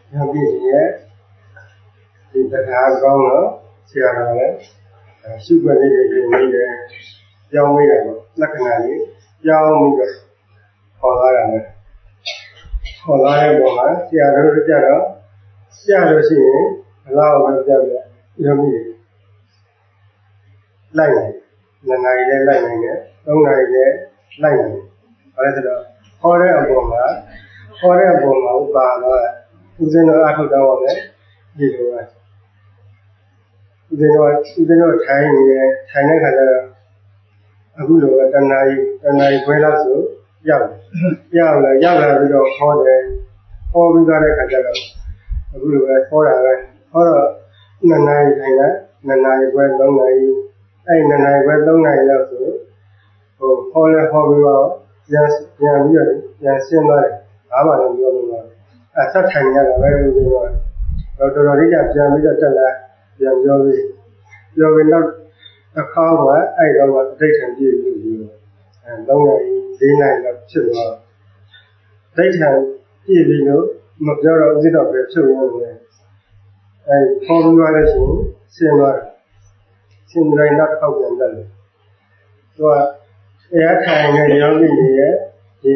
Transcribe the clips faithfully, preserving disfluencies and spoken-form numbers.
ယောဂီရဲ့ဒီတရားကောင်းတော့ဆရာတော်လည်းရှုပ်ွက်လေးတွေပြင်နေတယ်ကြောင်းမိတယ်ပေါ့လက္ခဏာလေးကြောင်းပြီးတော့ခေါ်လာတာလေခေါ်လာတဲ့ပုံမှာဆရာတော်တို့ကြတော့ဆရာလို့ရှိရင်အလားပဲကြောက်ရယောဂီလိုက်နေနှစ်နာရီလည်းလိုက်နေတယ်သုံးနာရီလည်းလိုက်နေတယ်ဘာလဲဆိုတော့ခေါ်တဲ့အပေါ်မှာခေါ်တဲ့အပေါ်မှာဥပါတော့ဦးဇင်းတော်အထုတော်ပါလေဒီလိုပဲဦးဇင်းတော်ဦးဇင်းတော်ထိုင်နေတယ်ထိုင်တဲ့ခါကျတော့အခုလိုပဲတဏှာကြီးတဏှာကြီးခွဲလောက်ဆိုရောက်ရောက်လာရောက်လာပြီးတော့ခေါ်တယ်ခေါ်ပြီးသွားတဲ့ခါကျတော့အခုလိုပဲခေါ်တာပဲခေါ်တော့နှစ်နာရီထိုင်တာနှစ်နာရီခွဲသုံးနာရီအဲ့နှစ်နာရီခွဲသုံးနာရီလောက်ဆိုဟိုခေါ်လဲခေါ်ပြီးတော့ပြန်ပြန်ပြီးတော့ပြန်ဆင်းသွားတယ်ဘာမှလည်းပြောလို့မရဘူးအဆက်ထိုင်ရတာပဲလို့ပြောတော့တော်တော်လေးကပြန်ပြီးတော့တက်လာပြန်ပြောပြီးပြောပြီးတော့တစ်ခါမှအဲ့တော့အတိတ်ထံပြည့်ပြီးပြီးအဲသုံးနာရီလေးနာရီလောက်ဖြစ်သွားဒိဋ္ဌံပြည့်ပြီးတော့မပြောတော့ဥစ္စာပဲဖြစ်နေတယ်အဲခေါ်ပြီးသွားလို့ရှိရင်ဆင်းသွားတယ်ဆင်းတိုင်းတော့ထောက်ပြန်တက်တယ်သူကတရားထိုင်နေယောဂီတွေရဲ့ဒီ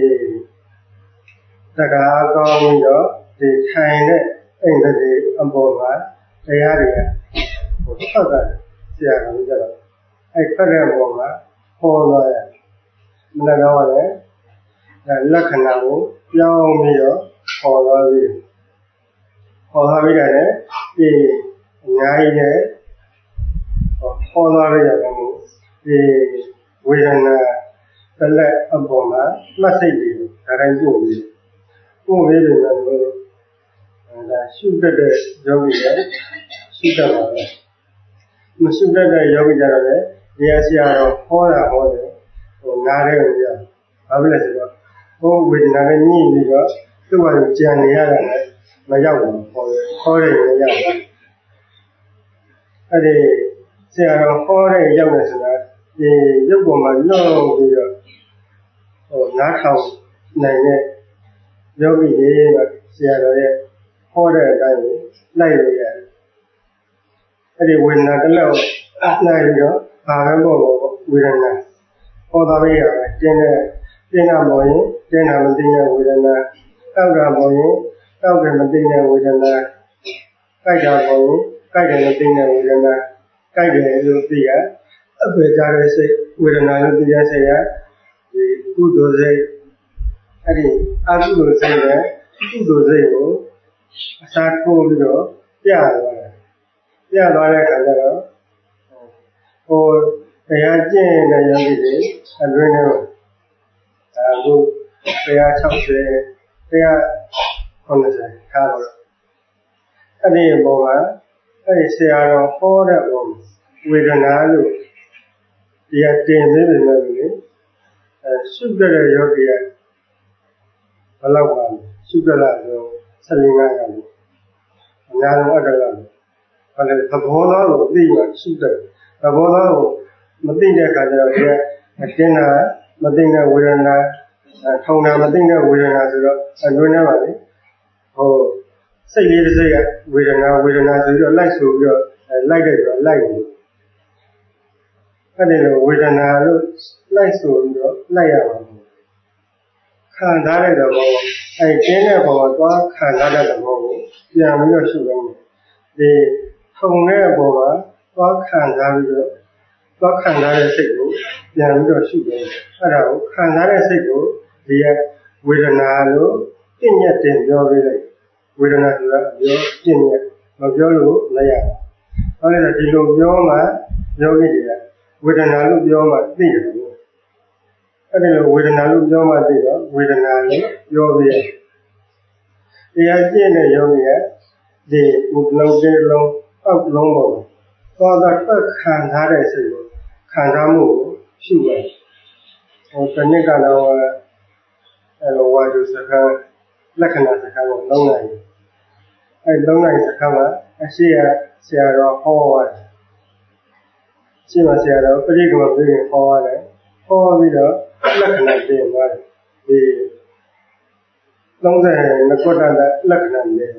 တရားကောင်းပြီးတော့ဒီထိုင်တဲ့အိမ်တွေအပေါ်မှာတရားတွေကဟိုထွက်တာဆရာကလည်းကြတော့အဲ့ဖက်တဲ့ပုံမှာပေါ်လာရမနတော့လည်းလက္ခဏာကိုပြောင်းပြီးတော့ပေါ်လာပြီးပေါ်လာပြီးတယ်ဒီအများကြီးနဲ့ပေါ်လာပြီးရတယ်မို့ဒီဝေဒနာတစ်လက်အပေါ်မှာမှတ်စိတ်တွေဒါတိုင်းပို့ပြီးပို့ပြီးတယ်လို့ဒါရှုတတ်တဲ့ယောဂီတွေရှုတတ်ပါပဲမရှုတတ်တဲ့ယောဂီကြတော့လေဒီအဆရာတော်ဟောတာဟောတယ်ဟိုနားထဲကိုကြားဘာဖြစ်လဲဆိုတော့ဟိုဝေဒနာနဲ့ညှိပြီးတော့သူ့ဘာလို့ကြံနေရတာလဲမရောက်ဘူးဟောတယ်ဟောတယ်မရောက်ဘူးအဲ့ဒီဆရာတော်ဟောတဲ့ရောက်နေဆိုတာဒီရုပ်ပေါ်မှာလော့ပြီးတော့ဟိုနားထောင်နိုင်တဲ့ယောဂီတွေကဆရာတော်ရဲ့ဟောတဲ့အတိုင်းကိုလိုက်လို့ရတယ်အဲ့ဒီဝေဒနာတစ်လောက်လိုက်ပြီးတော့ဘာပဲပေါ့ပေါ့ဝေဒနာဟောတာပဲရတယ်တင်းတဲ့တင်းတာပေါ်ရင်တင်းတာမသိတဲ့ဝေဒနာတောက်တာပေါ်ရင်တောက်တယ်မသိတဲ့ဝေဒနာကြိုက်တာပေါ်ရင်ကြိုက်တယ်မသိတဲ့ဝေဒနာကြိုက်တယ်လို့သိရအပေကြတဲ့စိတ်ဝေဒနာလို့သိရစိတ်ရဒီကုသိုလ်စိတ်အဲ့ဒီအကုသိုလ်စိတ်နဲ့ကုသိုလ်စိတ်ကိုအစားထိုးပြီးတော့ပြသွားတယ်ပြသွားတဲ့အခါကျတော့ဟိုတရားကျင့်တဲ့ယောဂီတွေအတွင်းထဲမှာအခုတရား၆၀တရား၇၀ထားတော့အဲ့ဒီပုံကအဲ့ဒီဆရာတော်ဟောတဲ့ပုံဝေဒနာလို့တရားတင်နေတယ်လို့လေအဲရှုတဲ့ယောဂီကဘယ်လောက်ပါလဲရှုကြလားဆိုဆယ်လေးငါးရာလို့အများဆုံးအတ္တလားဘာလဲသဘောသားကိုသိရရှုတဲ့သဘောသားကိုမသိတဲ့အခါကျတော့ဒီကအတင်းတာမသိတဲ့ဝေဒနာထုံတာမသိတဲ့ဝေဒနာဆိုတော့အတွင်းထဲမှာလေဟိုစိတ်လေးတစ်စိတ်ကဝေဒနာဝေဒနာဆိုပြီးတော့လိုက်ဆိုပြီးတော့လိုက်တဲ့ဆိုလိုက်နေအဲ့ဒီလိုဝေဒနာလို့လိုက်ဆိုပြီးတော့လိုက်ရမှာခံစားတဲ့သဘောအဲ့ကျင်းတဲ့ဘောကသွားခံစားတဲ့သဘောကိုပြန်ပြီးတော့ရှုနေတယ်ဒီထုံတဲ့ဘောကသွားခံစားပြီးတော့သွားခံစားတဲ့စိတ်ကိုပြန်ပြီးတော့ရှုနေတယ်အဲ့ဒါကိုခံစားတဲ့စိတ်ကိုဒီကဝေဒနာလို့ပြည့်ညက်တင်ပြောပေးလိုက်ဝေဒနာဆိုတာပြောပြည့်ညက်မပြောလို့မရဘူးဟုတ်တယ်ဒီလိုပြောမှယောဂီတွေကဝေဒနာလို့ပြောမှသိတယ်အဲ့ဒီလိုဝေဒနာလို့ပြောမှသိတော့ဝေဒနာလို့ပြောပြရတရားကျင့်တဲ့ယောဂီကဒီဘုလုံးသေးလုံးအောက်လုံးပေါ်သွားတာထွက်ခံထားတဲ့စိတ်ကိုခံစားမှုကိုရှုရတယ်ဟိုတနည်းကတော့အဲ့လိုဝါဒစကားလက္ခဏာစကားကိုလုံးနိုင်အဲ့လုံးနိုင်စကားမှာအရှိရဆရာတော်ဟောရတယ်ရှိမှဆရာတော်ပရိက္ခမပြေဟောရတယ်ဟောပြီးတော့လက္ခဏာပြင်သွားတယ်ဒီသုံးဆယ်နှစ်ခုတည်းလက္ခဏာတွေတော့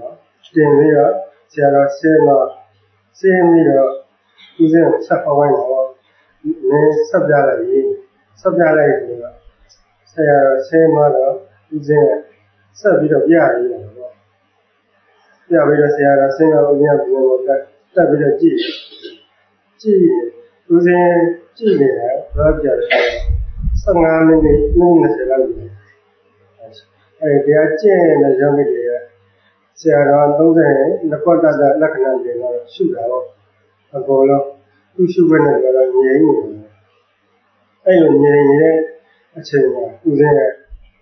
တင်ပြီးတော့ဆရာတော်ဆင်းတော့ဆင်းပြီးတော့ဦးဇင်းကိုဆက်ပေါ်ပိုင်းတော့နင်းဆက်ပြလိုက်ပြီဆက်ပြလိုက်ပြီးတော့ဆရာတော်ဆင်းတော့ဦးဇင်းကဆက်ပြီးတော့ပြရည်တယ်ပေါ့ပြပြီးတော့ဆရာတော်ဆင်းတော့ဦးဇင်းကဘုံကိုတက်တက်ပြီးတော့ကြည့်ကြည့်ဦးဇင်းကြည့်နေတယ်တော့ပြတယ်ဆယ်ငါးမိနစ်မိနစ်၂၀လောက်ပြီအဲဒီတရားကျင့်တဲ့ယောဂီတွေကဆရာတော်သုံးဆယ်နှစ်ခွက်တတ်တဲ့လက္ခဏာတွေတော့ရှုတာတော့အကုန်လုံးသူရှုခွင့်နဲ့တော့ငြိမ်နေတယ်အဲ့လိုငြိမ်နေတဲ့အချိန်မှာဦးဇင်းရဲ့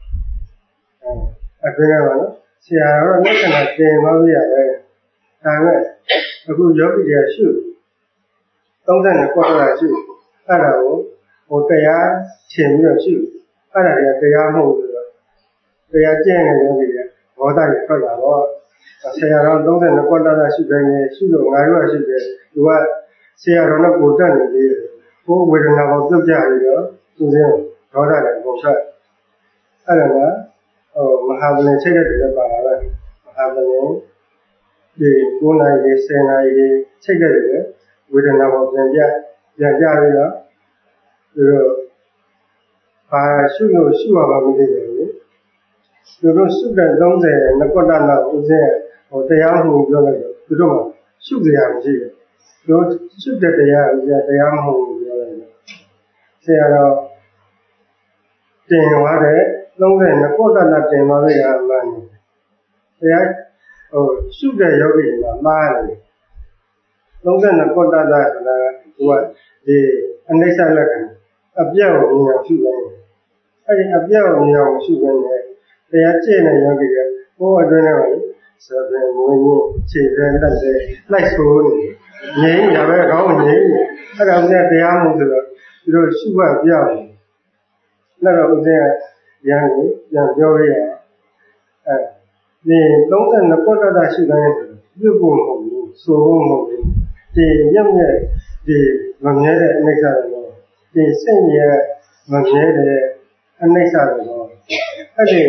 အတွင်းထဲမှာနော်ဆရာတော်လက္ခဏာတင်သွားပြရတယ်ဒါမဲ့အခုယောဂီတွေကရှုသုံးဆယ်နှစ်ခွက်တတ်ရှုအဲ့ဒါကိုဟိုတရားရှင်းပြီးတော့ရှုအဲ့ဒါတွေကတရားမဟုတ်ဘူးဆိုတော့တရားကျင့်နေယောဂီတွေဘောဓတွေထွက်လာတော့ဆရာတော်သုံးဆယ်နှစ်ခွက်တတ်ရှုတိုင်းရှုလို့ငါတို့ကရှုတယ်သူကဆရာတော်နဲ့ကိုယ်တက်နေသေးတယ်ဘိုးဝေဒနာကိုပြုတ်ကြပြီးတော့သူစင်းဒေါသနဲ့ပုံဆက်အဲ့ဒါကဟိုမဟာဗလင်ချိတ်တဲ့တွေလည်းပါလာတယ်မဟာဗလင်ဒီကိုယ်နိုင်ရေးဆယ်နိုင်ရေးချိတ်တဲ့တွေဝေဒနာကိုပြန်ပြပြန်ကြပြီးတော့သူတို့ဘာရှုလို့ရှုရမှာမသိဘူးသူတို့ရှုတဲ့သုံးဆယ်နှစ်ခွက်တတ်တော့ဦးစင်းဟိုတရားမှုပြောလိုက်တော့သူတို့ကရှုစရာမရှိဘူးတို့ရှုတဲ့တရားဦးစင်းတရားမဟုတ်ဘူးပြောလိုက်တော့ဆရာတော်တင်သွားတဲ့သုံးဆယ်နှစ်ခွက်တတ်တာတင်သွားပြီကအမှန်တရားဟိုရှုတဲ့ယောဂီကမှားတယ်သုံးဆယ်နှစ်ခွက်တတ်တာဆိုတာကသူကဒီအနိစ္စလက္ခဏာအပြတ်ကိုမြင်အောင်ရှုတယ်အဲ့ဒီအပြတ်ကိုမြင်အောင်ရှုတယ်တရားကျင့်တဲ့ယောဂီကဘိုးအတွင်းထဲမှာဆိုတဲ့ဝိညာဉ်ခြေတဲ့လက်တဲ့လိုက်ဆိုးနေငြိမ်းရပဲကောင်းငြိမ်းအဲ့ဒါဦးဇင်းတရားမှုဆိုတော့သူတို့ရှုမှတ်ပြတယ်အဲ့တော့ဦးဇင်းကရန်ကိုပြန်ပြောရရအဲဒီသုံးဆယ်နှစ်ခွက်တတ်ရှုတိုင်းပြုတ်ဖို့မဟုတ်ဘူးဆိုဖို့မဟုတ်ဘူးဒီရုပ်နဲ့ဒီမမြဲတဲ့အနိစ္စတွေဒီစိတ်ရဲ့မမြဲတဲ့အနိစ္စတွေတော့အဲ့ဒီ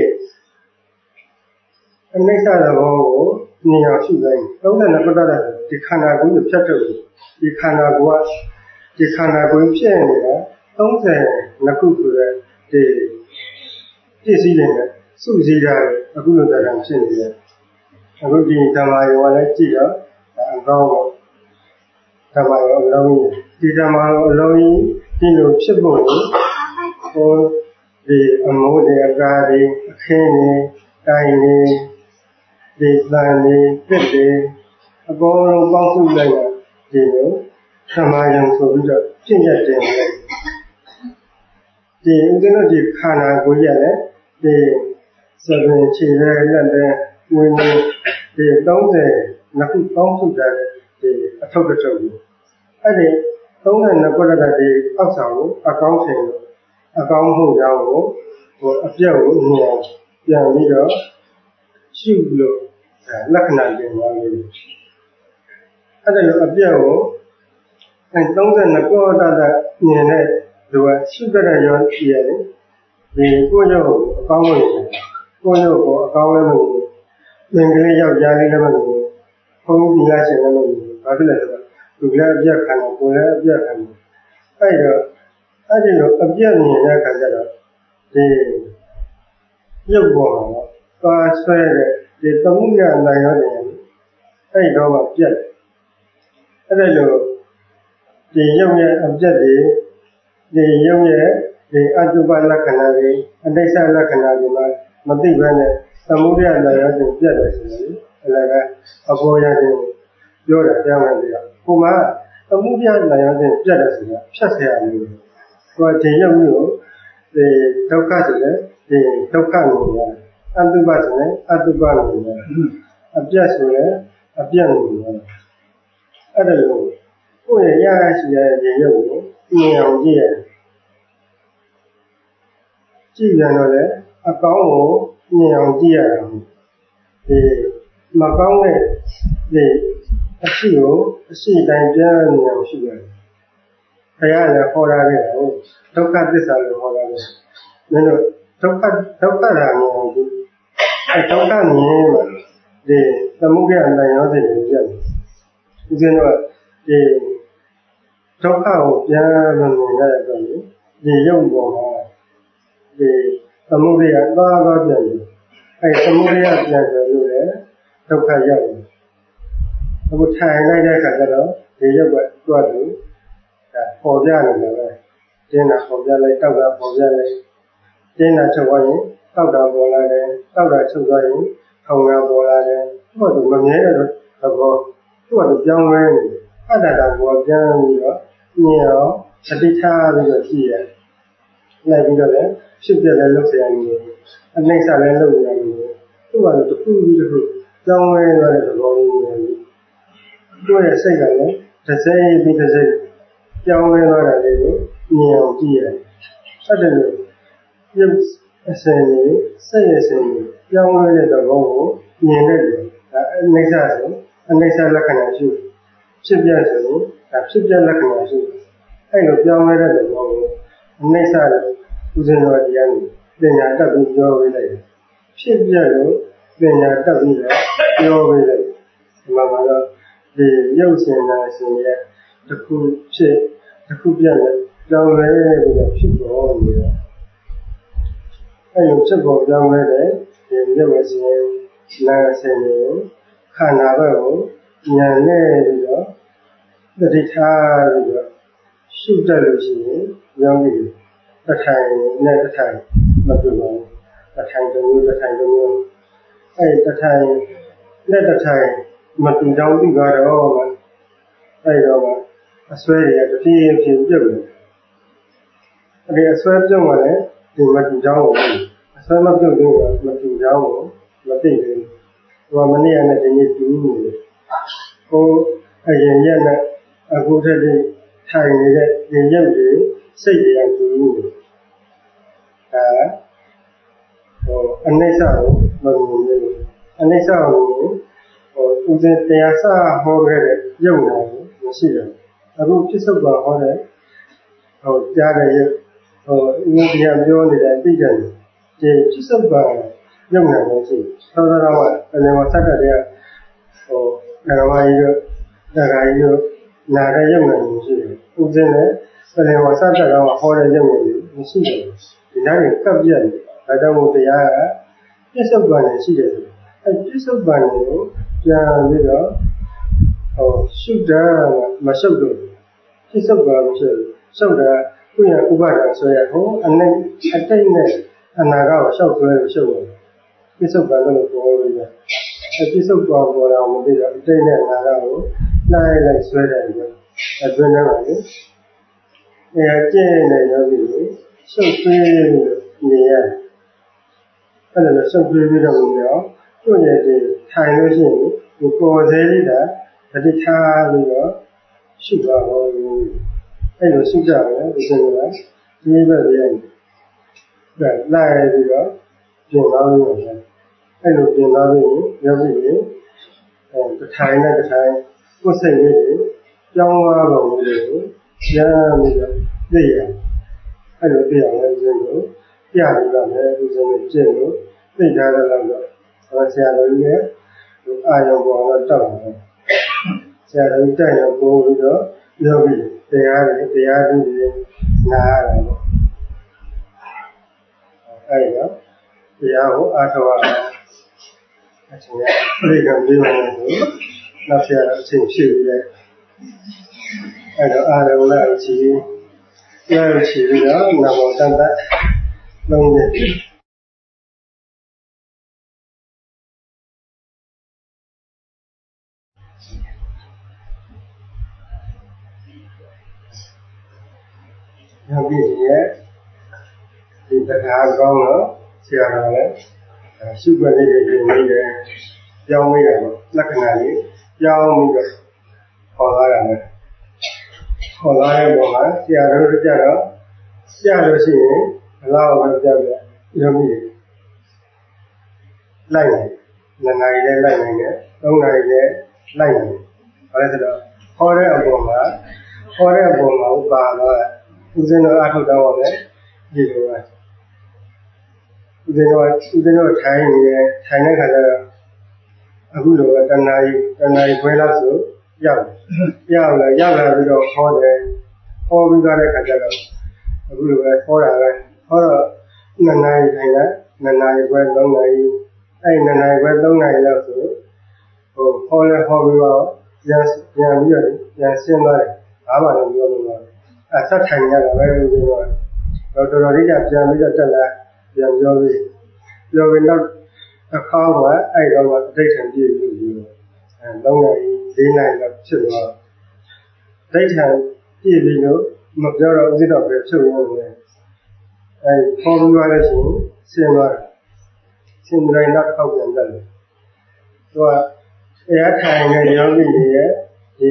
အနိစ္စသဘောကိုမြင်အောင်ရှုတိုင်းသုံးဆယ်နှစ်ခွက်တတ်ဒီခန္ဓာကိုယ်ကိုဖြတ်ထုတ်ဒီခန္ဓာကိုယ်ကဒီခန္ဓာကိုယ်ဖြစ်နေတာသုံးဆယ်နှစ်ခုဆိုတဲ့ဒီပြည့်စည်နေတဲ့စုစည်းတာအခုလိုတရားဖြစ်နေတယ်အခုဒီဓမ္မယောလည်းကြည့်တော့အကောင်းတော့ဓမ္မယောအလုံးဒီဓမ္မယောအလုံးဒီလိုဖြစ်ဖို့ဟိုဒီအမိုးတွေအကားတွေအခင်းတွေတိုင်းတွေဒီသံတွေပြစ်တွေအပေါ်လုံးပေါင်းစုလိုက်တာဒီလိုဓမ္မယောဆိုပြီးတော့ပြည့်ရတဲ့ဒီဥဒ္ဒနာဒီခန္ဓာကိုယ်ရဲ့ဒီစပင်ခြေနဲ့လက်နဲ့ဝိညာဉ်ဒီသုံးဆယ်နှစ်ခုပေါင်းစုတဲ့ဒီအထုပ်တစ်ထုပ်ကိုအဲ့ဒီသုံးဆယ်နှစ်ခုတည်းဒီအောက်ဆောင်ကိုအကောင်းထင်လို့အကောင်းမှုကြောင့်ကိုဟိုအပြတ်ကိုမြင်အောင်ပြန်ပြီးတော့ရှုလို့လက္ခဏာတင်သွားလို့အဲ့ဒါလိုအပြတ်ကိုအဲသုံးဆယ်နှစ်ခုတည်းမြင်တဲ့သူကရှုတဲ့ရောကြည့်ရတယ်ဒီကိုယ်ရုပ်အကောင်းလို့ကိုယ်ရုပ်ကိုအကောင်းလည်းမဟုတ်ဘူးသင်္ကလေးယောက်ျားလေးလည်းမဟုတ်ဘူးဘုန်းကြီးလားရှင်လည်းမဟုတ်ဘူးဘာဖြစ်လဲဆိုတော့သူလည်းအပြတ်ခံတယ်ကိုယ်လည်းအပြတ်ခံတယ်အဲ့တော့အဲ့ဒီလိုအပြတ်မြင်တဲ့အခါကျတော့ဒီရုပ်ပေါ်မှာသွားဆွဲတဲ့ဒီသမှုရနိုင်ရတယ်အဲ့တော့မှပြတ်တယ်အဲ့ဒါလိုဒီရုပ်ရဲ့အပြတ်တွေဒီရုပ်ရဲ့ဒီအတုပလက္ခဏာတွေအနိစ္စလက္ခဏာတွေမှာမသိဘဲနဲ့သမုဒယနာရတဲ့ပြတ်တယ်ဆိုရင်အဲ့ဒါကအပေါ်ရတယ်ပြောတာပြောင်းလိုက်တယ်။ဟိုမှာသမုဒယနာရတဲ့ပြတ်တယ်ဆိုတာဖြတ်เสียရမျိုး။ဟိုဒီရုပ်မျိုးဒီဒုက္ခဆိုတဲ့ဒီဒုက္ခမျိုးရအတုပဆိုတဲ့အတုပမျိုးရအပြတ်ဆိုတဲ့အပြတ်မျိုးရအဲ့ဒါလိုကိုယ့်ရဲ့ရရရှိရတဲ့ရုပ်ကိုမြင်အောင်ကြည့်ရတယ်ကြည့်ပြန်တော့လေအကောင်းကိုမြင်အောင်ကြည့်ရတာဒီမကောင်းတဲ့ဒီအရှိကိုအရှိတိုင်းပြန်မြင်အောင်ရှိရတယ်ဘုရားလည်းဟောတာလေဒုက္ခသစ္စာလို့ဟောတာလေမင်းတို့ဒုက္ခဒုက္ခရာမြင်အောင်ကြည့်အဲဒုက္ခမြင်မှဒီသသမုဒယနိုင်ရောစိတ်ကိုပြတ်တယ်ဦးဇင်းတို့ကဒီဒုက္ခကိုပြန်မမြင်တဲ့အတွက်ဒီရုပ်ပေါ်မှာဒီသမုဒယသွားသွားပြန်တယ်အဲသမုဒယပြန်တယ်လို့လေဒုက္ခရောက်တယ်အခုထိုင်လိုက်တဲ့အခါကျတော့ဒီရုပ်ကတွတ်တယ်ပေါ်ပြနေတယ်ပဲတင်းတာပေါ်ပြလိုက်တောက်တာပေါ်ပြလိုက်တင်းတာချုပ်သွားရင်တောက်တာပေါ်လာတယ်တောက်တာချုပ်သွားရင်ထောင်တာပေါ်လာတယ်သူ့ကမမြဲတဲ့သဘောသူ့ကပြောင်းလဲနေတယ်အတ္တတာကိုပြန်ပြီးတော့မြင်အောင်အတိထားပြီးတော့ကြည့်ရတယ်လိုက်ပြီးတော့လည်းဖြစ်ပြတဲ့လုပ်စရာမျိုးအနှိမ့်ဆက်လည်းလုပ်ရမျိုးသူ့ကလည်းတစ်ခုပြီးတစ်ခုပြောင်းလဲသွားတဲ့သဘောမျိုးနဲ့သူ့ရဲ့စိတ်ကလည်းတစ်စိမ့်ပြီးတစ်စိမ့်ပြောင်းလဲသွားတာလေးကိုမြင်အောင်ကြည့်ရတယ်အဲ့ဒါလို့ရုပ်အစင်ကြီးစိတ်အစင်ကြီးပြောင်းလဲတဲ့သဘောကိုမြင်တဲ့တယ်ဒါအနိစ္စဆိုအနိစ္စလက္ခဏာရှိဖြစ်ပြဆိုဒါဖြစ်ပြလက္ခဏာရှိအဲ့လိုပြောင်းလဲတဲ့သဘောကိုအနိစ္စလို့ဦးဇင်းတော်တရားကိုပညာတတ်ပြီးပြောပေးလိုက်တယ်ဖြစ်ပြလို့ပညာတတ်ပြီးတော့ပြောပေးလိုက်ဒီမှာကတော့ဒီရုပ်ရှင်နာရှင်ရဲ့တစ်ခုဖြစ်တစ်ခုပြတယ်ပြောင်းလဲပြီးတော့ဖြစ်ပေါ်နေတယ်အဲ့လိုဖြစ်ပေါ်ပြောင်းလဲတဲ့ဒီရုပ်ရှင်နာရှင်ကိုခန္ဓာဘက်ကိုဉာဏ်နဲ့ပြီးတော့တတိထားပြီးတော့ရှုတတ်လို့ရှိရင်ယောဂီတထိုင်နဲ့တထိုင်မတူပါဘူးတထိုင်တစ်မျိုးတထိုင်တစ်မျိုးအဲ့တထိုင်နဲ့တထိုင်မတူကြောင်းပြီးတော့အဲ့တော့အစွဲရတဖြည်းဖြည်းပြုတ်နေအဲ့ဒီအစွဲပြုတ်မှလည်းဒီမတူကြောင်းကိုအစွဲမပြုတ်သေးဘူးမတူကြောင်းကိုမသိဘူးဟိုမနေ့ကနဲ့ဒီနေ့တူနေတယ်ဟိုအရင်ရက်နဲ့အခုထက်ဒီထိုင်နေတဲ့ဒီရုပ်တွေစိတ်တွေကတူနေတယ်ဒါဟိုအနိစ္စကိုမမြင်ဘူးအနိစ္စကိုဟိုဦးဇင်းတရားစဟောခဲ့တဲ့ရုပ်နာကိုမရှိဘူးအခုပြစ္ဆုတ်ပါဟောတဲ့ဟိုကြားတဲ့ရုပ်ဟိုဦးဇင်းပြောနေတဲ့အသိဉာဏ်ဒီပြစ္ဆုတ်ပါရုပ်နာကိုရှိသောသောတော်ကအလယ်မှာစက်တဲ့ဟိုဓမ္မကြီးတို့တရားကြီးတို့နာတဲ့ရုပ်နာကိုရှိတယ်ဦးဇင်းနဲ့အလယ်မှာစက်တဲ့တော်ကဟောတဲ့ရုပ်နာကိုမရှိဘူးဒီနားကိုကပ်ပြတ်တယ်ဒါကြောင့်မို့တရားကပြစ္ဆုတ်ပါနဲ့ရှိတယ်အဲပြစ္ဆုတ်ပါကိုပြန်ပြီးတော့ဟိုရှုတာမရှုပ်လို့ပြစ္ဆုတ်ပါမရှုပ်ရှုပ်တာခုရဥပါဒံဆိုရဟိုအနိအတိတ်နဲ့အနာဂတ်ကိုရှောက်ဆွဲလို့ရှုပ်တယ်ပြစ္ဆုတ်ပါလို့ပြောလို့ရတယ်အဲပြစ္ဆုတ်ပါပေါ်တော့မပြီးတော့အတိတ်နဲ့အနာဂတ်ကိုလိုက်လိုက်ဆွဲတယ်ပြီးတော့အတွင်းထဲမှာလေအဲကျင့်နေတော့ပြီးရှုပ်ဆွဲလို့နေရတယ်အဲ့ဒါလို့ရှုပ်ဆွဲပြီးတော့နေရောသူ့ရဲ့ဒီထိုင်လို့ရှိရင်ဒီပေါ်သေးလေးတာတတိထားပြီးတော့ရှုပါတော့အဲ့လိုရှုကြတယ်ဒီလိုကဒီဘက်ရဲ့ဒါလိုက်ပြီးတော့ပြင်သွားလို့ရတယ်အဲ့လိုပြင်သွားပြီးရောက်ပြီဟိုတထိုင်နဲ့တထိုင်ကိုယ်စိတ်လေးကိုကြောင်းသွားပုံလေးကိုရမ်းပြီးတော့သိရအဲ့လိုသိအောင်လည်းဦးဇင်းတို့ပြပြီးတော့လည်းဦးဇင်းတို့ကျင့်လို့သိကြတယ်လို့တော့ဆရာတော်ကြီးရဲ့အာရုံပေါ်တော့တောက်တယ်ဆရာတော်ကြီးတက်ရောက်ပို့ပြီးတော့ပြောပြီးတရားတွေတရားတွေနားရတယ်ပေါ့အဲ့တော့တရားကိုအားထုတ်ရအောင်အချိန်ရပြိကံပြီးမှလည်းနောက်ဆရာတော်အချိန်ဖြည့်ပြီးတယ်အဲ့တော့အာရုံနဲ့အချိန်တရားချီပြီးတော့နမောတတ္တလုံးနဲ့ယောဂီရဲ့ဒီတရားကောင်းတော့ဆရာတော်လည်းရှုပ်ွက်လေးတွေပြင်နေတယ်ပြောင်းမိတယ်လက္ခဏာလေးပြောင်းပြီးတော့ခေါ်လာတယ်ခေါ်လာတဲ့ပုံမှာဆရာတော်တို့ကြတော့ဆရာလို့ရှိရင်ဘလောက်ပဲကြောက်ရယောဂီလိုက်တယ်နှစ်နာရီလည်းလိုက်နိုင်တယ်သုံးနာရီလည်းလိုက်နိုင်တယ်ဘာလဲဆိုတော့ခေါ်တဲ့အပေါ်မှာခေါ်တဲ့အပေါ်မှာဥပါတော့ဦးဇင်းတော်အထုတ်တော့လည်းဒီလိုပဲဦးဇင်းတော်ဦးဇင်းတော်ထိုင်နေတယ်ထိုင်တဲ့ခါကျတော့အခုလိုပဲတဏှာကြီးတဏှာကြီးခွဲလို့ဆိုရောက်ရောက်လာရောက်လာပြီးတော့ခေါ်တယ်ခေါ်ပြီးသွားတဲ့ခါကျတော့အခုလိုပဲခေါ်တာပဲခေါ်တော့နှစ်နာရီထိုင်တာနှစ်နာရီခွဲသုံးနာရီအဲ့နှစ်နာရီခွဲသုံးနာရီလောက်ဆိုဟိုခေါ်လဲခေါ်ပြီးတော့ပြန်ပြန်ပြီးတော့ပြန်ဆင်းသွားတယ်ဘာမှလည်းပြောလို့မရဘူးအဆက်ထိုင်ရတာပဲလို့ပြောတော့တော်တော်လေးကပြန်ပြီးတော့တက်လာပြန်ပြောပြီးပြောပြီးတော့အခါကအဲ့တော့အဋ္ဌံပြည့်လို့ပြောအဲသုံးနာရီလေးနာရီလောက်ဖြစ်သွားဒိဋ္ဌံပြည့်ပြီးလို့မပြောတော့ဥစ္စာတော့ပဲဖြစ်နေတယ်အဲခေါ်ပြီးသွားလို့ရှိရင်ဆင်းသွားတယ်ဆင်းတိုင်းတော့ထောက်ပြန်တက်တယ်သူကတရားထိုင်တဲ့ယောဂီတွေရဲ့ဒီ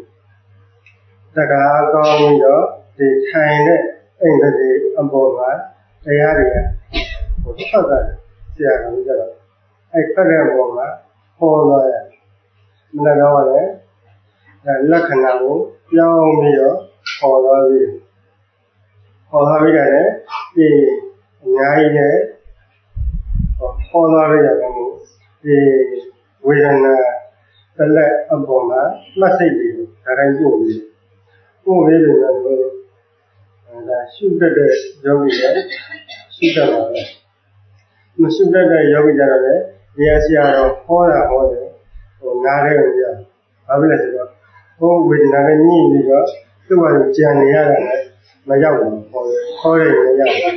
တရားကောင်းပြီးတော့ဒီထိုင်တဲ့အိမ်တွေအပေါ်မှာတရားတွေကဟိုထောက်တာဆရာကလည်းကြတော့အဲဖက်တဲ့ပေါ်မှာပေါ်လာတယ်မနတော့လည်းလက္ခဏာကိုပြောင်းပြီးတော့ပေါ်လာပြီးပေါ်လာပြီးတယ်ဒီအများကြီးနဲ့ပေါ်လာပြီးရတယ်မို့ဒီဝေဒနာတလက်အပေါ်မှာမှတ်စိတ်တွေဒါတိုင်းပို့ပြီးပို့ပြီးတယ်လို့ဒါရှုတတ်တဲ့ယောဂီရဲ့ရှုတတ်ပါပဲမရှုတတ်တဲ့ယောဂီကြတော့လေတရားဆရာတော်ဟောတာဟောတယ်ဟိုနားရဲကိုရဘာဖြစ်လဲဆိုတော့ဟိုဝေဒနာနဲ့ညှိပြီးတော့သူ့ဘာလို့ကြံနေရတာလဲမရောက်ဘူးဟောခေါ်တယ်မရောက်ဘူး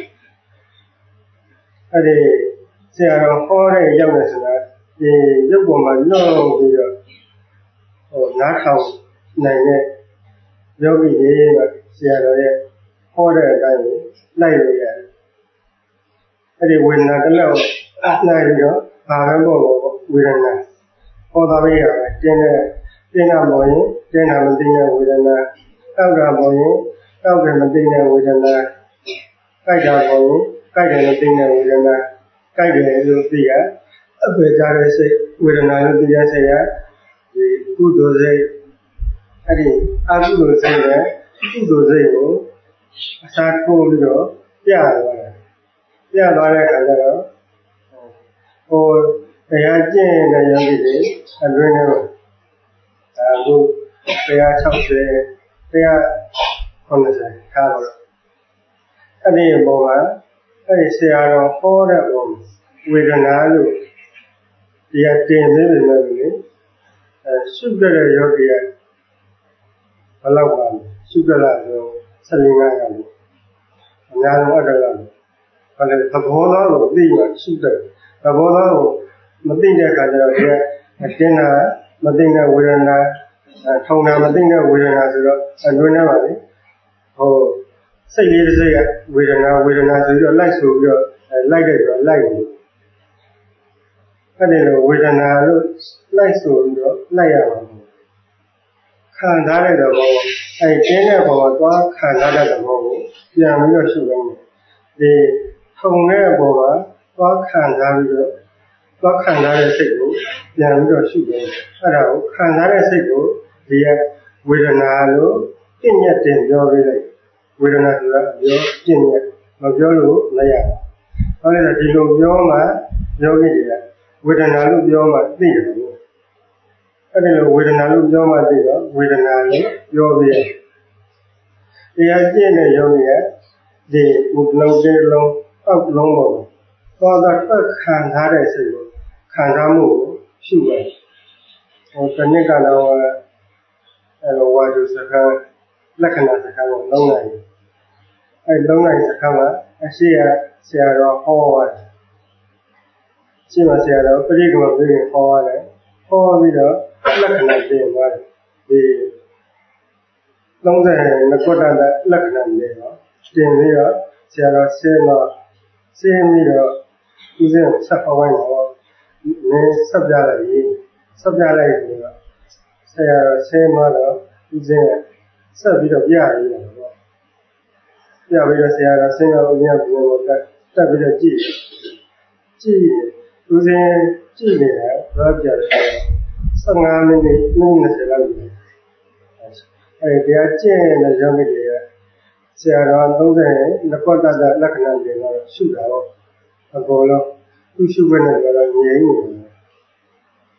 အဲ့ဒီဆရာတော်ဟောတဲ့ရောက်နေဆိုတာဒီရုပ်ပေါ်မှာလွတ်ပြီးတော့ဟိုနားထောင်နိုင်တဲ့ယောဂီတွေဆရာတော်ရဲ့ဟောတဲ့အတိုင်းကိုလိုက်လို့ရတယ်အဲ့ဒီဝေဒနာတစ်လောက်လိုက်ပြီးတော့ဘာပဲပေါ့ဝေဒနာဟောသားပေးရမယ်ကျင်းတဲ့ကျင်းတာပေါ်ရင်ကျင်းတာမသိတဲ့ဝေဒနာတောက်တာပေါ်ရင်တောက်တယ်မသိတဲ့ဝေဒနာကြိုက်တာပေါ်ရင်ကြိုက်တယ်မသိတဲ့ဝေဒနာကြိုက်တယ်လို့သိရအပေကြတဲ့စိတ်ဝေဒနာလို့သိရစိတ်ရဒီကုသိုလ်စိတ်အဲ့ဒီအကုသိုလ်စိတ်နဲ့ကုသိုလ်စိတ်ကိုအစားထိုးပြီးတော့ပြသွားတယ်ပြသွားတဲ့အခါကျတော့ဟိုတရားကျင့်တဲ့ယောဂီတွေအတွင်းထဲမှာအခုတရား၆၀တရား၇၀ထားတော့အဲ့ဒီပုံကအဲ့ဒီဆရာတော်ဟောတဲ့ပုံဝေဒနာလို့တရားတင်နေတယ်လို့လေအဲရှုတဲ့ယောဂီကဘယ်လောက်ပါလဲရှုကြလားဆို၁၄၅ရာလို့အများဆုံးအတ္တလားဘာလဲသဘောသားကိုသိမှရှုတဲ့သဘောသားကိုမသိတဲ့အခါကျတော့ဒီအတင်းတာမသိတဲ့ဝေဒနာထုံတာမသိတဲ့ဝေဒနာဆိုတော့အတွင်းထဲမှာလေဟိုစိတ်လေးတစ်စိတ်ကဝေဒနာဝေဒနာဆိုပြီးတော့လိုက်ဆိုပြီးတော့လိုက်တဲ့ဆိုတော့လိုက်နေအဲ့ဒီလိုဝေဒနာလို့လိုက်ဆိုပြီးတော့လိုက်ရမှာခံစားတဲ့သဘောအဲ့ကျင်းတဲ့ဘောကသွားခံစားတဲ့သဘောကိုပြန်ပြီးတော့ရှုနိုင်တယ်ဒီထုံတဲ့ဘောကသွားခံစားပြီးတော့သွားခံစားတဲ့စိတ်ကိုပြန်ပြီးတော့ရှုနိုင်တယ်အဲ့ဒါကိုခံစားတဲ့စိတ်ကိုဒီကဝေဒနာလို့ပြည့်ညက်တင်ပြောပေးလိုက်ဝေဒနာဆိုတာပြောပြည့်ညက်မပြောလို့မရဘူးဟောလေဒီလိုပြောမှယောဂီတွေကဝေဒနာလို့ပြောမှသိတယ်အဲ့ဒီလိုဝေဒနာလို့ပြောမှသိတော့ဝေဒနာလို့ပြောပြရတရားကျင့်တဲ့ယောဂီကဒီဘုလုံးကျေလုံးအောက်လုံးပေါ်သွားတာထွက်ခံထားတဲ့စိတ်ကိုခံစားမှုကိုရှုရတယ်ဟိုတနည်းကတော့အဲ့လိုဝါဒစကားလက္ခဏာစကားကိုလုံးနိုင်အဲ့လုံးနိုင်စကားကအရှိရဆရာတော်ဟောရတယ်ရှိမှဆရာတော်ပရိက္ခမပြေဟောရတယ်ဟောပြီးတော့လက္ခဏာပြင်သွားတယ်ဒီသုံးဆယ်နှစ်ခုတည်းလက္ခဏာတွေတော့တင်ပြီးတော့ဆရာတော်ဆင်းတော့ဆင်းပြီးတော့ဦးဇင်းဆက်ဟောဝိုင်းတော့နင်းဆက်ပြလိုက်ရင်ဆက်ပြလိုက်ပြီးတော့ဆရာတော်ဆင်းတော့ဦးဇင်းဆက်ပြီးတော့ပြရည်တယ်ပေါ့ပြပြီးတော့ဆရာတော်ဆင်းတော့ဦးဇင်းကဘုံကိုတက်တက်ပြီးတော့ကြည့်ကြည့်ဦးဇင်းကြည့်နေတယ်တော့ပြတယ်၁၅မိနစ်မိနစ်၂၀လောက်နေအဲတရားကျင့်တဲ့ယောဂီတွေကဆရာတော်သုံးဆယ်နှစ်ခုတည်းလက္ခဏာတွေတော့ရှုတာတော့အကုန်လုံးသူရှုခွင့်နဲ့တော့ငြိမ်းနေတယ်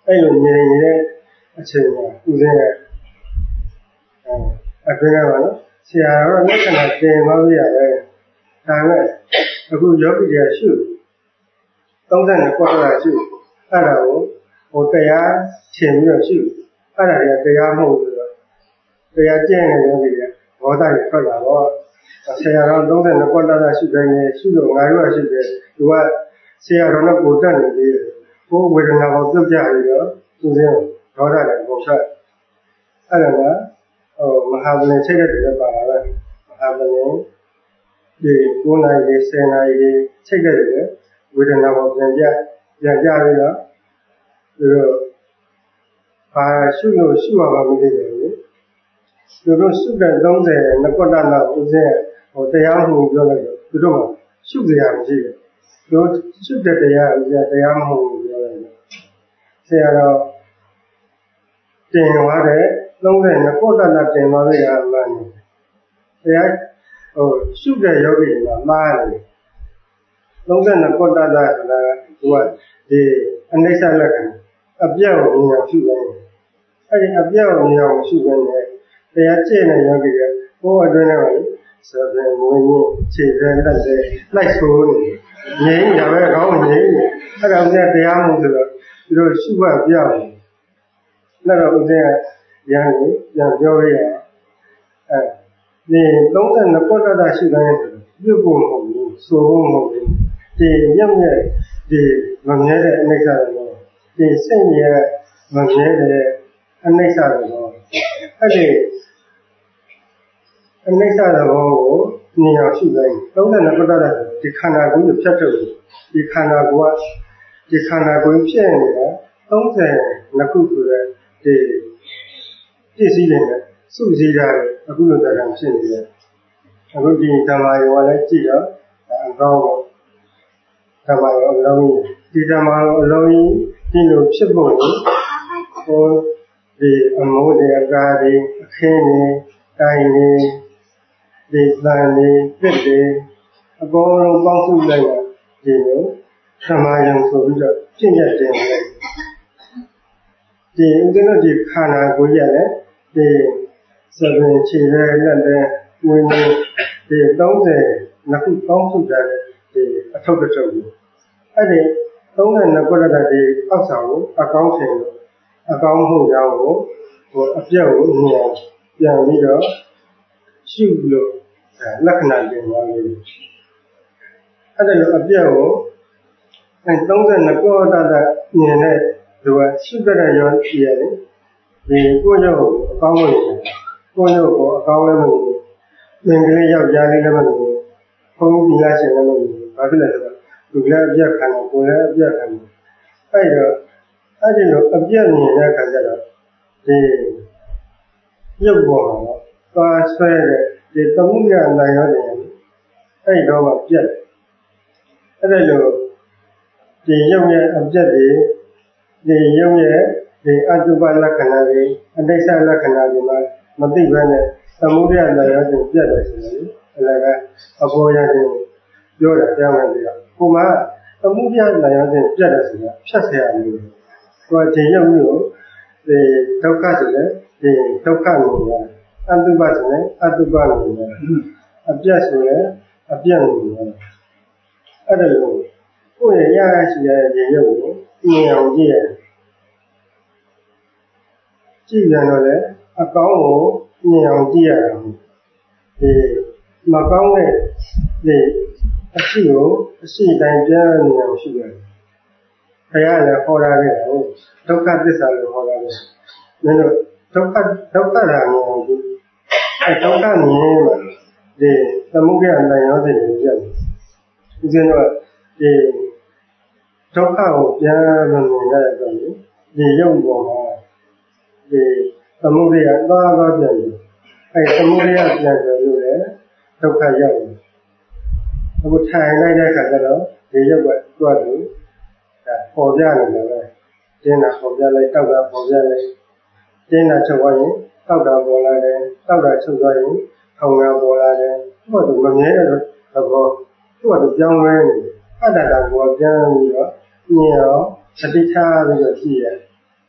အဲ့လိုငြိမ်နေတဲ့အချိန်မှာဦးဇင်းရဲ့အဲအတွင်းထဲမှာနော်ဆရာတော်လက္ခဏာတင်သွားပြရတယ်ဒါနဲ့အခုယောဂီတွေကရှုသုံး၂ကွာလာရှုအဲ့ဒါကိုဟိုတရားရှင်းပြီးတော့ရှုအဲ့ဒါတွေကတရားမဟုတ်ဘူးဆိုတော့တရားကျင့်နေယောဂီတွေဘောဓကြီးထွက်လာတော့ဆရာတော်သုံး၂ကွာလာရှုတိုင်းနဲ့ရှုလို့ငါတို့ကရှုတယ်သူကဆရာတော်နဲ့ကိုတက်နေသေးတယ်ကိုဝေဒနာကိုပြုတ်ကြပြီးတော့ဦးဇင်းဒေါသနဲ့ပုံဆက်အဲ့ဒါကဟိုမဟာဗလင်ချိန်တဲ့တွေပါလာတယ်မဟာဗလင်ဒီကိုနိုင်ရေးဆယ်နိုင်ရေးချိန်တဲ့တွေဝေဒနာကိုပြန်ပြပြန်ကြပြီးတော့သူတို့ဘာရှုလို့ရှုရမှာမသိဘူးသူတို့ရှုတဲ့သုံး၂ကွတနာဦးဇင်းဟိုတရားမှုပြောလိုက်တော့သူတို့ရှုကြရမရှိဘူးသူတို့ရှုတဲ့တရားဦးဇင်းတရားမဟုတ်ဘူးပြောလိုက်တယ်ဆရာတော်တင်သွားတဲ့သုံး၂ကွတနာတင်သွားပြီအမှန်တရားဟိုရှုတဲ့ယောဂီတွေကမှားတယ်သုံး၂ကွတနာဆိုတာကသူကဒီအနိစ္စလက္ခဏာအပြတ်ကိုမြင်အောင်ရှုတယ်အဲ့ဒီအပြတ်ကိုမြင်အောင်ရှုတယ်တရားကျင့်တဲ့ယောဂီကဘိုးအတွင်းထဲမှာဆိုတဲ့ငွေမျိုးခြေထဲလက်ထဲလိုက်ဆိုးနေငြိမ်းဒါပဲကောင်းငြိမ်းအဲ့ဒါကတရားမှုဆိုတော့သူတို့ရှုမှတ်ပြအောင်အဲ့တော့ဦးဇင်းကရန်ကိုပြန်ပြောရရင်အဲဒီသုံး၂ကွတတာရှုတိုင်းပြုတ်ဖို့မဟုတ်ဘူးဆိုဖို့မဟုတ်ဘူးဒီရုပ်ရဲ့ဒီမမြဲတဲ့အနိစ္စတွေဒီစိတ်ရဲ့မမြဲတဲ့အနိစ္စတွေအဲ့ဒီအနိစ္စသဘောကိုမြင်အောင်ရှုတိုင်းသုံး၂ကွတတာဒီခန္ဓာကိုယ်ကိုဖြတ်ထုတ်ဒီခန္ဓာကိုယ်ကဒီခန္ဓာကိုယ်ဖြစ်နေတာသုံး၂ခုဆိုတဲ့ဒီပြည့်စည်နေတဲ့စုစည်းတာအခုလိုတရားဖြစ်နေတယ်အခုဒီဓမ္မယောလည်းကြည့်တော့အကောင်းပေါ့ဓမ္မယောအလုံးဒီဓမ္မယောအလုံးဒီလိုဖြစ်ဖို့ဟိုဒီအမိုးတွေအကားတွေအခင်းတွေတိုင်းတွေဒီသံတွေပြစ်တွေအကုန်လုံးပေါင်းစုလိုက်တာဒီလိုဓမ္မယောဆိုပြီးတော့ပြည့်ညတ်တင်လိုက်ဒီဦးဇင်းတို့ဒီခန္ဓာကိုယ်ရဲ့ဒီစပင်ခြေရဲလက်တဲ့ဝိညာဉ်ဒီသုံး၂ခုပေါင်းစုတဲ့ဒီအထုပ်တစ်ထုပ်ကိုအဲ့ဒီသုံး၂ကွတတာဒီအောက်ဆောင်ကိုအကောင်းထင်လို့အကောင်းမှုကြောင့်ကိုဟိုအပြတ်ကိုမြင်ပြန်ပြီးတော့ရှုလို့လက္ခဏာတင်သွားလို့အဲ့ဒါလိုအပြတ်ကိုအဲသုံး၂ကွတတာမြင်တဲ့သူကရှုတဲ့ရောကြည့်ရတယ်ဒီကိုယ်ရုပ်ကိုအကောင်းလို့ကိုယ်ရုပ်ကိုအကောင်းလည်းမဟုတ်ဘူးသင်္ကလေးယောက်ျားလေးလည်းမဟုတ်ဘူးဘုန်းကြီးလားရှင်လည်းမဟုတ်ဘူးဘာဖြစ်လဲဆိုတော့သူလည်းအပြတ်ခံတယ်ကိုယ်လည်းအပြတ်ခံတယ်အဲ့တော့အဲ့ဒီလိုအပြတ်မြင်တဲ့အခါကျတော့ဒီရုပ်ပေါ်မှာသွားဆွဲတဲ့ဒီသမှုရနိုင်ရတယ်အဲ့တော့မှပြတ်တယ်အဲ့ဒါလိုဒီရုပ်ရဲ့အပြတ်တွေဒီရုပ်ရဲ့ဒီအတုပလက္ခဏာတွေအတိစ္စလက္ခဏာတွေမှာမသိဘဲနဲ့သမုဒယနာရကိုပြတ်တယ်ဆိုရင်အဲ့ဒါကအပေါ်ရတယ်ပြောတာကြားမယ်ပြီးတော့ကိုမသမုဒယနာရကိုပြတ်တယ်ဆိုတာဖြတ်เสียရလို့ကိုယ်ဒီရုပ်မျိုးဒီဒုက္ခဆိုတဲ့ဒီဒုက္ခမျိုးအတုပဆိုတဲ့အတုပမျိုးအပြတ်ဆိုတဲ့အပြတ်မျိုးအဲ့ဒါလို့ကိုယ်ရရရှိရတဲ့ဒီရုပ်ကိုမြင်အောင်ကြည့်ရကြည့်ပြန်တော့လေအကောင်းကိုမြင်အောင်ကြည့်ရတာဒီမကောင်းတဲ့ဒီအရှိကိုအရှိတိုင်းပြန်မြင်အောင်ရှိရတယ်။ဘုရားလည်းဟောထားခဲ့တယ်ဒုက္ခသစ္စာလို့ဟောထားတယ်။မင်းတို့ဒုက္ခဒုက္ခရာမြင်အောင်ကြည့်အဲဒုက္ခမြင်မှာဒီသမုဒယနိုင်ရောတဲ့ကိုပြတ်တယ်။ဦးဇင်းတို့ဒီဒုက္ခကိုပြန်မြင်ရတဲ့အတွက်ဒီရုပ်ပေါ်မှာဒီသမုဒယသွားသွားပြန်တယ်အဲသမုဒယပြန်တယ်လို့လေဒုက္ခရောက်တယ်အခုထိုင်လိုက်တဲ့အခါကျတော့ဒီရုပ်ကတွတ်တယ်ဒါပေါ်ပြနေတယ်ပဲကျင်းတာပေါ်ပြလိုက်တောက်တာပေါ်ပြလိုက်ကျင်းတာချုပ်သွားရင်တောက်တာပေါ်လာတယ်တောက်တာချုပ်သွားရင်ထောင်တာပေါ်လာတယ်သူ့ကမမြဲတဲ့သဘောသူ့ကပြောင်းလဲနေအတ္တတာကိုပြန်ပြီးတော့မြင်အောင်စတိထားပြီးတော့ကြည့်ရ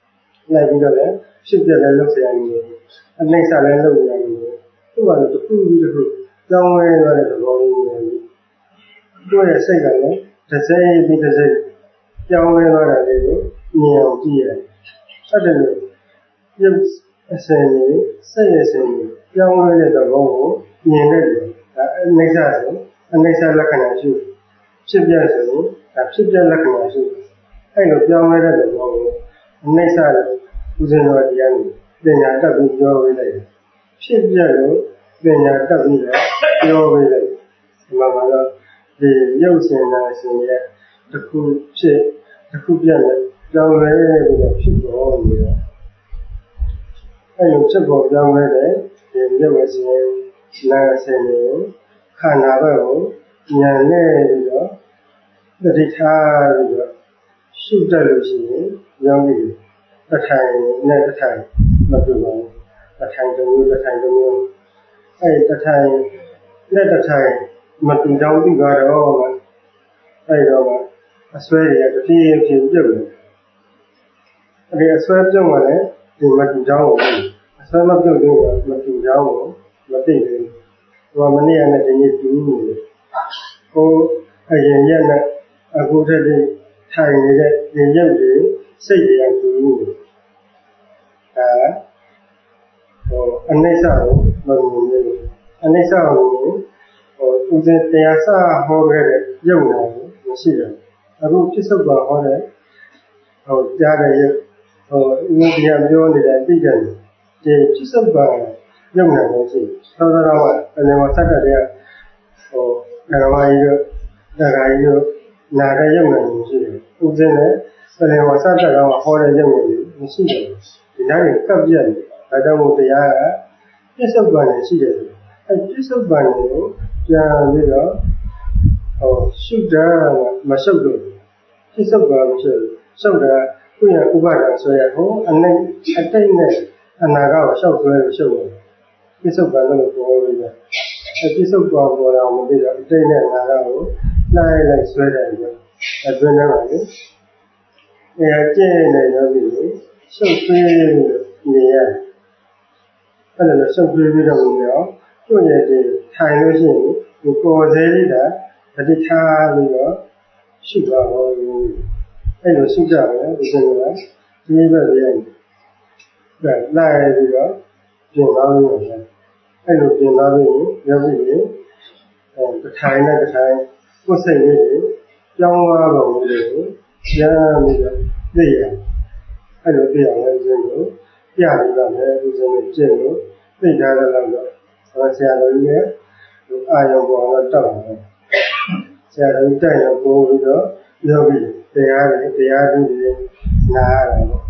လိုက်ပြီးတော့လည်းဖြစ်ပြတဲ့လုပ်ရနေတယ်အနှိမ့်စားလည်းလုပ်ရနေတယ်သူ့ဘာလို့တစ်ခုပြီးတစ်ခုကြောင်းဝဲသွားတဲ့သဘောလေးမျိုးသူ့ရဲ့စိတ်ကလည်းတစ်စိတ်ပြီးတစ်စိတ်ကြောင်းဝဲသွားတာလေးကိုမြင်အောင်ကြည့်ရတယ်အဲ့ဒါလို့ရုပ်အစင်ကြီးစိတ်အစင်ကြီးကြောင်းဝဲတဲ့သဘောကိုမြင်တဲ့တယ်ဒါအနှိမ့်စားဆိုအနှိမ့်စားလက္ခဏာရှိဖြစ်ပြဆိုဒါဖြစ်ပြလက္ခဏာရှိအဲ့လိုကြောင်းဝဲတဲ့သဘောကိုအနှိမ့်စားတဲ့ဥစဉ်တော်တရားကိုပညာတတ်ပြီးပြောပေးလိုက်ဖြစ်ပြလို့ပညာတတ်ပြီးတော့ပြောပေးလိုက်ဒီမှာကတော့ဒီရုပ်ရှင်နာရှင်ရဲ့တစ်ခုဖြစ်တစ်ခုပြတဲ့ကြောင်းလဲပြီးတော့ဖြစ်ပေါ်နေတော့အဲ့လိုဖြစ်ပေါ်ကြောင်းလဲတဲ့ဒီရုပ်ရှင်နာရှင်ကိုခန္ဓာဘက်ကိုဉာဏ်နဲ့ပြီးတော့တတိထားပြီးတော့ရှုတတ်လို့ရှိရင်ယောဂီတထိုင်နဲ့တထိုင်မတူပါဘူးတထိုင်တစ်မျိုးတထိုင်တစ်မျိုးအဲ့တထိုင်နဲ့တထိုင်မတူကြောင်းပြီးတော့အဲ့တော့အစွဲရတတိယဖြစ်ပြုတ်တယ်အဲ့ဒီအစွဲပြုတ်မှလည်းဒီမတူကြောင်းကိုအစွဲမပြုတ်သေးဘူးမတူကြောင်းကိုမသိသေးဘူးဟိုမနေ့ကနဲ့ဒီနေ့တူနေတယ်ဟိုအရင်ရက်နဲ့အခုတည်းကထိုင်နေတဲ့ဉာဏ်ရုပ်တွေစိတ်တွေတူနေတယ်ဒါဟိုအနိစ္စကိုမမြင်ဘူးအနိစ္စကိုဟိုဥစဉ်တရားစဟောခဲ့တဲ့ရုပ်နာကိုမရှိတယ်အခုပြစ္ဆုတ်ပါဟောတဲ့ဟိုကြားတဲ့ရုပ်ဟိုဥပဒေပြောနေတဲ့သိတယ်ဒီပြစ္ဆုတ်ပါရုပ်နာကိုရှိသောသောတော်ကအနည်းမဆက်တဲ့ဟိုဓမ္မကြီးတို့တရားကြီးတို့နာတဲ့ရုပ်နာကိုရှိတယ်ဥစဉ်နဲ့အနည်းမဆက်တဲ့ကောင်ဟောတဲ့ရုပ်နာကိုမရှိတယ်ဒီတိုင်းကပ်ပြတ်နေဒါကြောင့်မို့တရားကပြစ္ဆုတ်ပါနဲ့ရှိတယ်အဲပြစ္ဆုတ်ပါကိုပြန်ပြီးတော့ဟိုရှုတာမရှုပ်လို့ပြစ္ဆုတ်ပါမရှိဘူးရှုပ်တာကိုယ့်ရဲ့ဥပါဒံဆိုရဟိုအနိုင်အတိတ်နဲ့အနာဂတ်ကိုရှောက်ဆွဲလို့ရှုပ်တယ်ပြစ္ဆုတ်ပါလို့ပြောလို့ရတယ်အဲပြစ္ဆုတ်ပါပေါ်တော့မသိတော့အတိတ်နဲ့အနာဂတ်ကိုလိုက်လိုက်ဆွဲတယ်ပြီးတော့အတွင်းထဲမှာလေအဲကျင့်နေရောပြီးရှုပ်ဆွဲလို့နေရတယ်အဲ့ဒါလို့ရှုပ်ဆွဲပြီးတော့နေရောသူ့ရဲ့ဒီထိုင်လို့ရှိရင်ဒီပေါ်သေးလေးကတတိထားပြီးတော့ရှုပါဟောအဲ့လိုရှုကြတယ်ဒီစင်ကဒီဘက်ပြန်ဒါလိုက်ပြီးတော့ပြင်သွားလို့ရတယ်အဲ့လိုပြင်သွားပြီးရုပ်ကြီးတွေအဲတထိုင်နဲ့တထိုင်ကိုယ်စိတ်လေးတွေကြောင်းသွားတော့လို့ကျမ်းပြီးတော့သိရအဲ့လိုသိအောင်လည်းဥစဉ်ကိုပြပြီးတော့လည်းဥစဉ်ကိုကျင့်လို့သိကြတယ်လို့တော့ဆရာတော်ကြီးရဲ့အာယုံပေါ်တော့တောက်တယ်ဆရာတော်ကြီးတိုက်တော့ပို့ပြီးတော့ယောဂီတရားတွေတရားဓုတွေနားရတယ်ပေါ့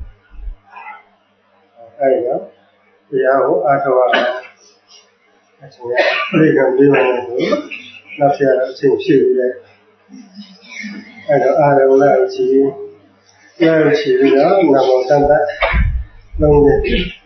အဲ့တော့တရားကိုအားထုတ်ရအောင်အချိန်ကပြိကံပြီးမှလည်းနောက်ဆရာတော်အချိန်ဖြည့်ပြီးလိုက်အဲ့တော့အာရုံနဲ့အချိန်နဲ့အချိန်ပြီးတော့နမောတတ္တလုံးနဲ့